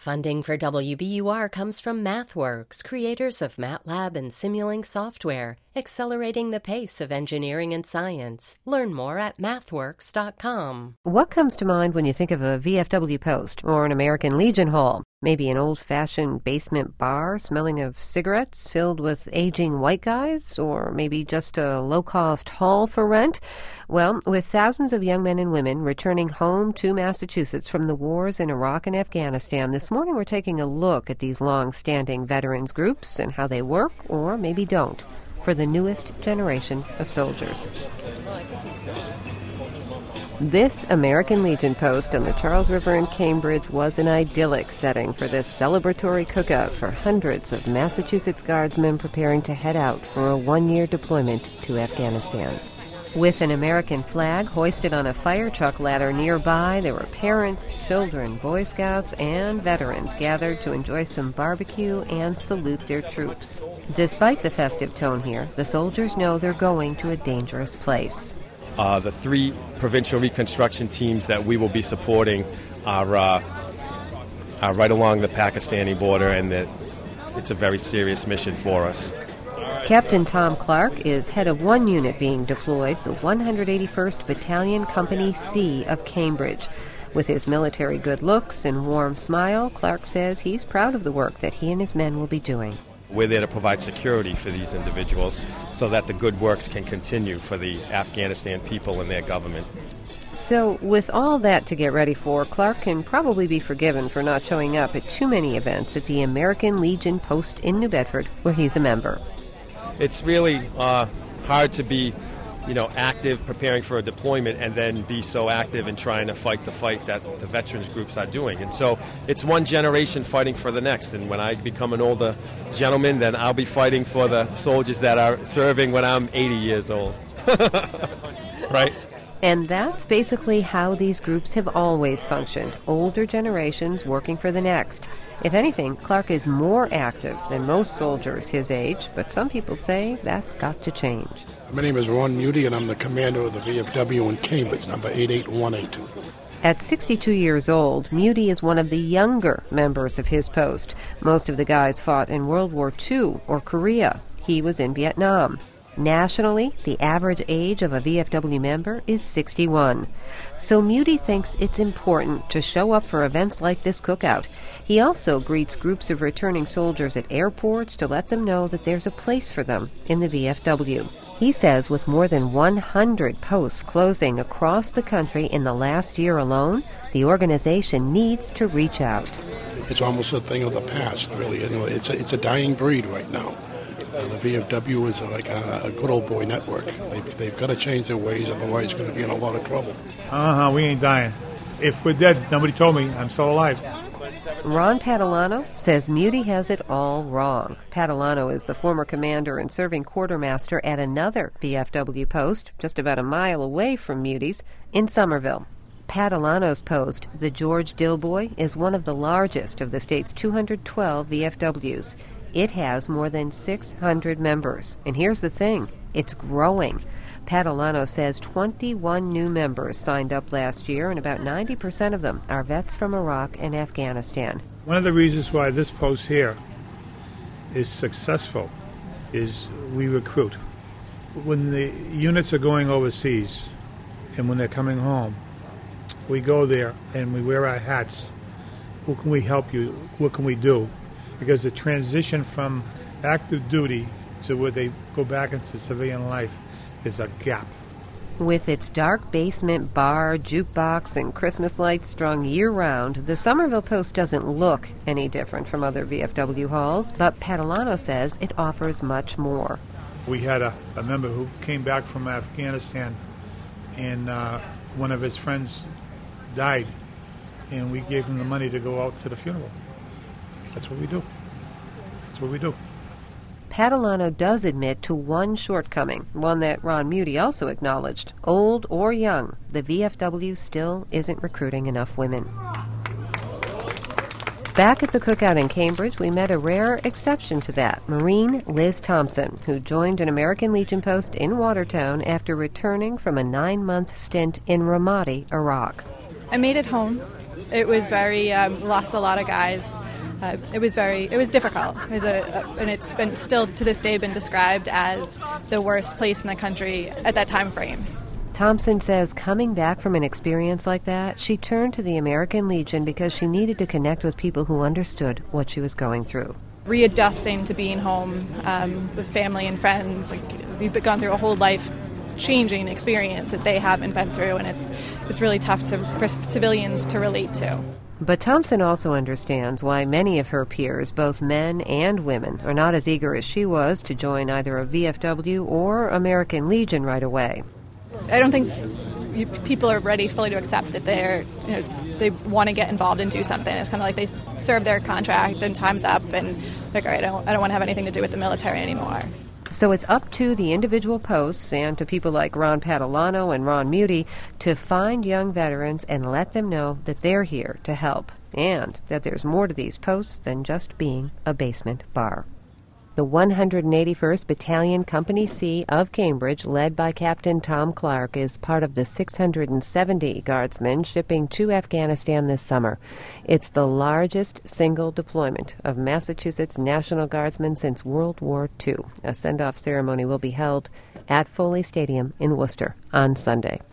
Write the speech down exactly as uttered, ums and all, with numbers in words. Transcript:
Funding for W B U R comes from MathWorks, creators of MATLAB and Simulink software, accelerating the pace of engineering and science. Learn more at mathworks dot com. What comes to mind when you think of a V F W post or an American Legion hall? Maybe an old-fashioned basement bar smelling of cigarettes filled with aging white guys? Or maybe just a low-cost hall for rent? Well, with thousands of young men and women returning home to Massachusetts from the wars in Iraq and Afghanistan, this morning we're taking a look at these long-standing veterans groups and how they work, or maybe don't, for the newest generation of soldiers. This American Legion post on the Charles River in Cambridge was an idyllic setting for this celebratory cookout for hundreds of Massachusetts Guardsmen preparing to head out for a one-year deployment to Afghanistan. With an American flag hoisted on a fire truck ladder nearby, there were parents, children, Boy Scouts, and veterans gathered to enjoy some barbecue and salute their troops. Despite the festive tone here, the soldiers know they're going to a dangerous place. Uh, the three provincial reconstruction teams that we will be supporting are, uh, are right along the Pakistani border, and that it's a very serious mission for us. Captain Tom Clark is head of one unit being deployed, the one hundred eighty-first Battalion Company C of Cambridge. With his military good looks and warm smile, Clark says he's proud of the work that he and his men will be doing. We're there to provide security for these individuals so that the good works can continue for the Afghanistan people and their government. So, with all that to get ready for, Clark can probably be forgiven for not showing up at too many events at the American Legion post in New Bedford, where he's a member. It's really uh, hard to be, you know, active preparing for a deployment and then be so active in trying to fight the fight that the veterans groups are doing. And so it's one generation fighting for the next. And when I become an older gentleman, then I'll be fighting for the soldiers that are serving when I'm eighty years old. Right? And that's basically how these groups have always functioned, older generations working for the next. If anything, Clark is more active than most soldiers his age, but some people say that's got to change. My name is Ron Muty, and I'm the commander of the V F W in Cambridge, number eight eight one eight. At sixty-two years old, Muty is one of the younger members of his post. Most of the guys fought in World War Two or Korea. He was in Vietnam. Nationally, the average age of a V F W member is sixty-one. So Muty thinks it's important to show up for events like this cookout. He also greets groups of returning soldiers at airports to let them know that there's a place for them in the V F W. He says with more than one hundred posts closing across the country in the last year alone, the organization needs to reach out. It's almost a thing of the past, really. You know, it's a, it's a dying breed right now. Uh, the V F W is like a, a good old boy network. They've, they've got to change their ways, otherwise it's going to be in a lot of trouble. Uh-huh, we ain't dying. If we're dead, nobody told me. I'm still alive. Ron Patalano says Muty has it all wrong. Patalano is the former commander and serving quartermaster at another V F W post, just about a mile away from Muty's, in Somerville. Patalano's post, the George Dilboy, is one of the largest of the state's two hundred twelve V F Ws. It has more than six hundred members. And here's the thing, it's growing. Patalano says twenty-one new members signed up last year, and about ninety percent of them are vets from Iraq and Afghanistan. One of the reasons why this post here is successful is we recruit. When the units are going overseas and when they're coming home, we go there and we wear our hats. What can we help you? What can we do? Because the transition from active duty to where they go back into civilian life is a gap. With its dark basement bar, jukebox, and Christmas lights strung year-round, the Somerville Post doesn't look any different from other V F W halls, but Patalano says it offers much more. We had a, a member who came back from Afghanistan, and uh, one of his friends died, and we gave him the money to go out to the funeral. That's what we do. That's what we do. Patalano does admit to one shortcoming, one that Ron Muty also acknowledged. Old or young, the V F W still isn't recruiting enough women. Back at the cookout in Cambridge, we met a rare exception to that, Marine Liz Thompson, who joined an American Legion post in Watertown after returning from a nine-month stint in Ramadi, Iraq. I made it home. It was very, um, lost a lot of guys. uh, it was very, it was difficult. It was a, a, and it's been still to this day been described as the worst place in the country at that time frame. Thompson says coming back from an experience like that, she turned to the American Legion because she needed to connect with people who understood what she was going through. Readjusting to being home um, with family and friends, like, we've gone through a whole life changing experience that they haven't been through, and it's it's really tough to, for civilians to relate to. But Thompson also understands why many of her peers, both men and women, are not as eager as she was to join either a V F W or American Legion right away. I don't think you, people are ready fully to accept that they're, you know, they want to get involved and do something. It's kind of like they serve their contract and time's up, and like, all right, I don't, I don't want to have anything to do with the military anymore. So it's up to the individual posts and to people like Ron Patalano and Ron Muti to find young veterans and let them know that they're here to help and that there's more to these posts than just being a basement bar. The one hundred eighty-first Battalion Company C of Cambridge, led by Captain Tom Clark, is part of the six hundred seventy Guardsmen shipping to Afghanistan this summer. It's the largest single deployment of Massachusetts National Guardsmen since World War Two. A send-off ceremony will be held at Foley Stadium in Worcester on Sunday.